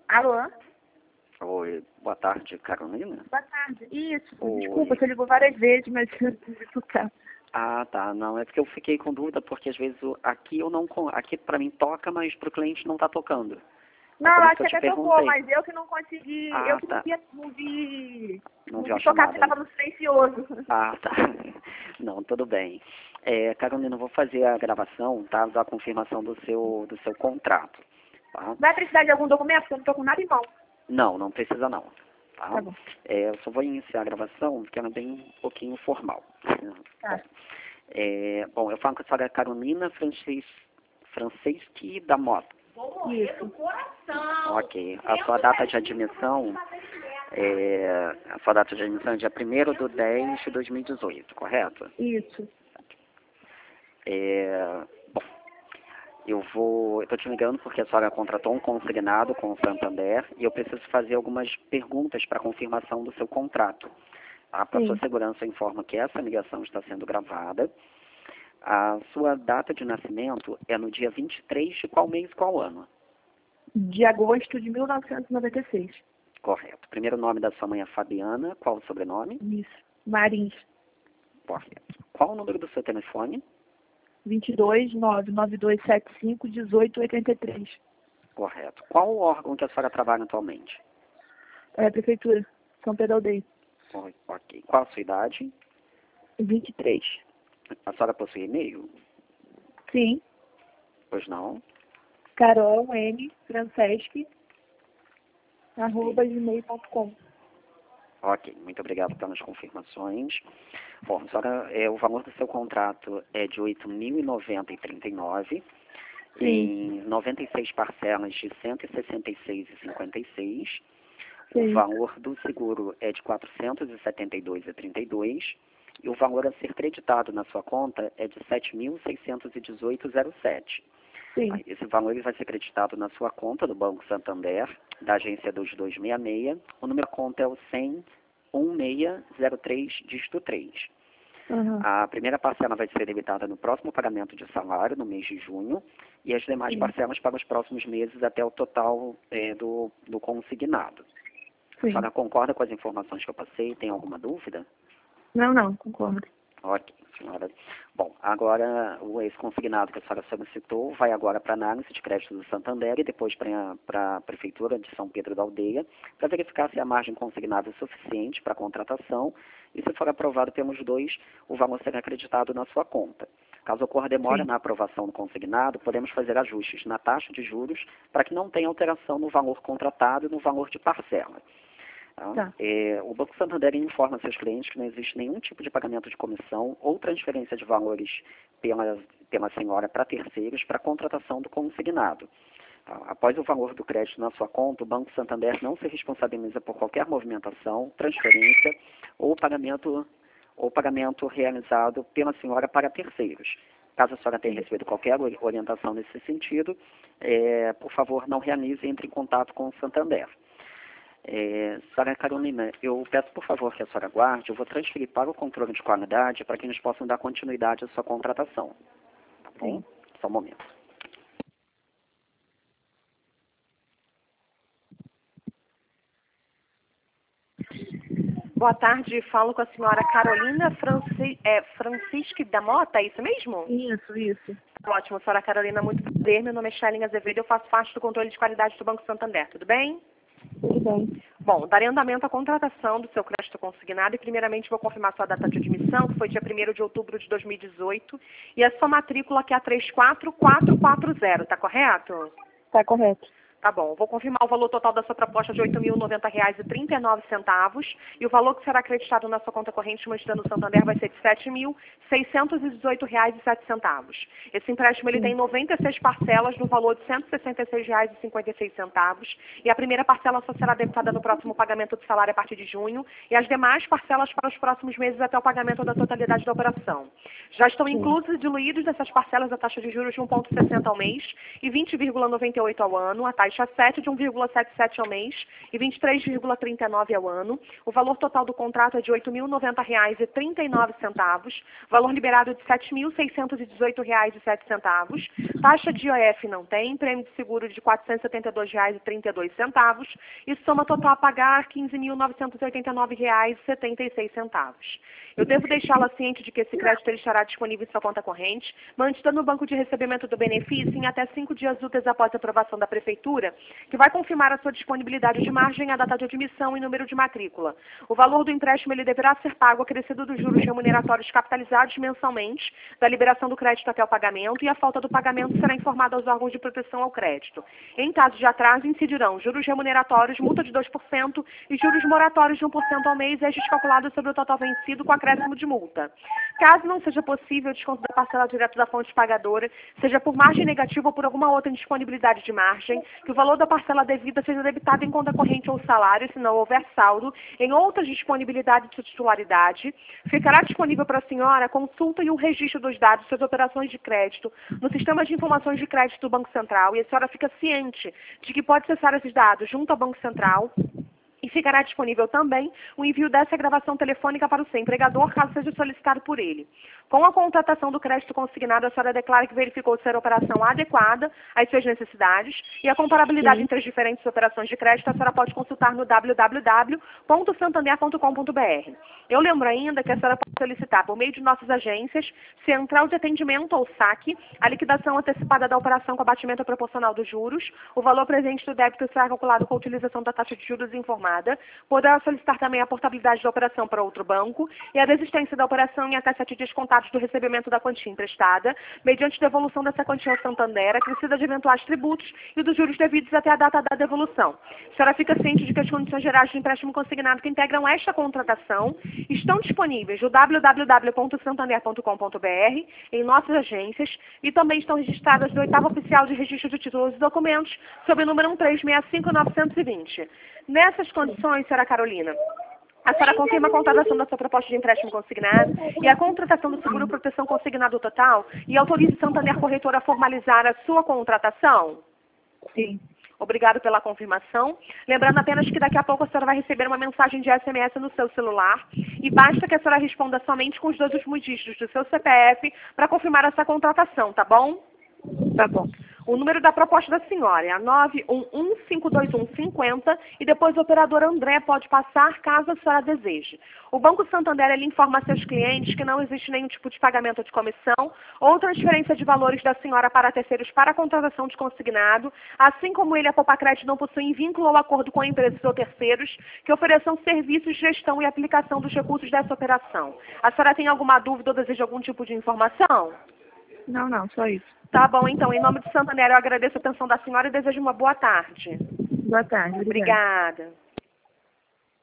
Alô? Oi, boa tarde, Carolina. Boa tarde. Isso, Oi. desculpa, você ligou várias vezes, mas tá. Ah, tá. Não, é porque eu fiquei com dúvida, porque às vezes aqui eu não aqui para mim toca, mas para o cliente não tá tocando. Não, Por isso acho que eu que te até tocou, perguntei. mas eu que não consegui, Ah, eu que tá. não vi Não viu a tocar, porque chamada, né? estava no silencioso. Ah, tá. Não, tudo bem. Carolina, eu vou fazer a gravação, tá? Da confirmação do seu contrato, tá? Vai precisar de algum documento? Porque eu não estou com nada em mão. Não, não precisa não, tá? Tá bom. Eu só vou iniciar a gravação, porque ela é bem um pouquinho formal. Tá. Bom, eu falo com a senhora Carolina Franceschi da Mota. Isso. Ok. A sua data de admissão é dia 1º de 10 de 2018, correto? Isso. Bom, eu estou te ligando porque a senhora contratou um consignado com o Santander e eu preciso fazer algumas perguntas para confirmação do seu contrato. Para sua segurança, eu informo que essa ligação está sendo gravada. A sua data de nascimento é no dia 23 de qual mês, qual ano? De agosto de 1996. Correto. Primeiro nome da sua mãe é Fabiana. Qual o sobrenome? Isso. Marins. Correto. Qual o número do seu telefone? 22-99275-1883. Correto. Qual o órgão que a senhora trabalha atualmente? É a prefeitura. São Pedro Aldeia. Ok. Qual a sua idade? 23. A senhora possui e-mail? Sim. Pois não. Carol M. Franceschi @gmail.com. Ok, muito obrigado pelas confirmações. Bom, senhora, o valor do seu contrato é de R$ 8.090,39 em 96 parcelas de R$ 166,56. O valor do seguro é de R$ 472,32 e o valor a ser creditado na sua conta é de R$ 7.618,07. Esse valor ele vai ser creditado na sua conta do Banco Santander, da agência 2266. O número da conta é o 1001603, dígito 3. A primeira parcela vai ser debitada no próximo pagamento de salário, no mês de junho, e as demais parcelas para os próximos meses até o total do consignado. A senhora concorda com as informações que eu passei? Tem alguma dúvida? Não, concordo. Ok, senhora. Bom, agora esse consignado que a senhora solicitou vai agora para a análise de crédito do Santander e depois para a Prefeitura de São Pedro da Aldeia, para verificar se a margem consignada é suficiente para a contratação e se for aprovado pelos dois, o valor será acreditado na sua conta. Caso ocorra demora na aprovação do consignado, podemos fazer ajustes na taxa de juros para que não tenha alteração no valor contratado e no valor de parcela. O Banco Santander informa seus clientes que não existe nenhum tipo de pagamento de comissão ou transferência de valores pela senhora para terceiros para a contratação do consignado. Após o valor do crédito na sua conta, o Banco Santander não se responsabiliza por qualquer movimentação, transferência ou pagamento realizado pela senhora para terceiros. Caso a senhora tenha recebido qualquer orientação nesse sentido, por favor, não realize e entre em contato com o Santander. Senhora Carolina, eu peço por favor que a senhora aguarde, eu vou transferir para o controle de qualidade para que eles possam dar continuidade à sua contratação. Tá bom? Só um momento. Boa tarde, falo com a senhora Carolina Francischi da Mota, é isso mesmo? Isso. Ótimo, senhora Carolina, muito prazer. Meu nome é Shailene Azevedo, eu faço parte do controle de qualidade do Banco Santander, tudo bem? Tudo bem. Bom, darei andamento à contratação do seu crédito consignado e primeiramente vou confirmar sua data de admissão, que foi dia 1º de outubro de 2018, e a sua matrícula que é a 34440, tá correto? Tá correto. Tá bom, vou confirmar o valor total da sua proposta de R$ 8.090,39 e o valor que será acreditado na sua conta corrente mantida no Santander vai ser de R$ 7.618,07. Esse empréstimo ele tem 96 parcelas no valor de R$ 166,56 e a primeira parcela só será debitada no próximo pagamento do salário a partir de junho e as demais parcelas para os próximos meses até o pagamento da totalidade da operação. Já estão inclusos e diluídos nessas parcelas a taxa de juros de 1,60 ao mês e 20,98 ao ano, a taxa faixa 7 de 1,77 ao mês e 23,39 ao ano. O valor total do contrato é de R$ 8.090,39. Valor liberado de R$ 7.618,07. Taxa de IOF não tem. Prêmio de seguro de R$ 472,32. E soma total a pagar R$ 15.989,76. Eu devo deixá-la ciente de que esse crédito ele estará disponível em sua conta corrente, mantida no banco de recebimento do benefício em até 5 dias úteis após a aprovação da Prefeitura, que vai confirmar a sua disponibilidade de margem, a data de admissão e número de matrícula. O valor do empréstimo ele deverá ser pago acrescido dos juros remuneratórios capitalizados mensalmente, da liberação do crédito até o pagamento, e a falta do pagamento será informada aos órgãos de proteção ao crédito. Em caso de atraso, incidirão juros remuneratórios, multa de 2% e juros moratórios de 1% ao mês, estes calculados sobre o total vencido com acréscimo de multa. Caso não seja possível o desconto da parcela direto da fonte pagadora, seja por margem negativa ou por alguma outra indisponibilidade de margem, que o valor da parcela devida seja debitado em conta corrente ou salário, se não houver saldo, em outras disponibilidades de titularidade, ficará disponível para a senhora a consulta e o registro dos dados de suas operações de crédito no Sistema de Informações de Crédito do Banco Central, e a senhora fica ciente de que pode acessar esses dados junto ao Banco Central. E ficará disponível também o envio dessa gravação telefônica para o seu empregador, caso seja solicitado por ele. Com a contratação do crédito consignado, a senhora declara que verificou ser a operação adequada às suas necessidades, e a comparabilidade entre as diferentes operações de crédito a senhora pode consultar no www.santander.com.br. Eu lembro ainda que a senhora pode solicitar, por meio de nossas agências, Central de Atendimento ou SAC, a liquidação antecipada da operação com abatimento proporcional dos juros. O valor presente do débito será calculado com a utilização da taxa de juros informada. Poderá solicitar também a portabilidade da operação para outro banco e a desistência da operação em até 7 dias contados do recebimento da quantia emprestada, mediante devolução dessa quantia ao Santander, acrescida de eventuais tributos e dos juros devidos até a data da devolução. A senhora fica ciente de que as condições gerais de empréstimo consignado que integram esta contratação estão disponíveis no www.santander.com.br, em nossas agências, e também estão registradas no 8º Oficial de Registro de Títulos e Documentos, sob o número 1365920. Nessas condições, senhora Carolina, a senhora confirma a contratação da sua proposta de empréstimo consignado e a contratação do seguro proteção consignado total e autoriza o Santander Corretor a formalizar a sua contratação? Sim. Obrigado pela confirmação. Lembrando apenas que daqui a pouco a senhora vai receber uma mensagem de SMS no seu celular e basta que a senhora responda somente com os 2 últimos dígitos do seu CPF para confirmar essa contratação, tá bom? Tá bom. O número da proposta da senhora é a 911-521-50 e depois o operador André pode passar caso a senhora deseje. O Banco Santander ele informa a seus clientes que não existe nenhum tipo de pagamento de comissão ou transferência de valores da senhora para terceiros para a contratação de consignado, assim como ele, a Poupacred, não possui vínculo ou acordo com empresas ou terceiros que ofereçam serviços de gestão e aplicação dos recursos dessa operação. A senhora tem alguma dúvida ou deseja algum tipo de informação? Não, só isso. Tá bom, então, em nome do Santander, eu agradeço a atenção da senhora e desejo uma boa tarde. Boa tarde. Obrigada. Obrigada.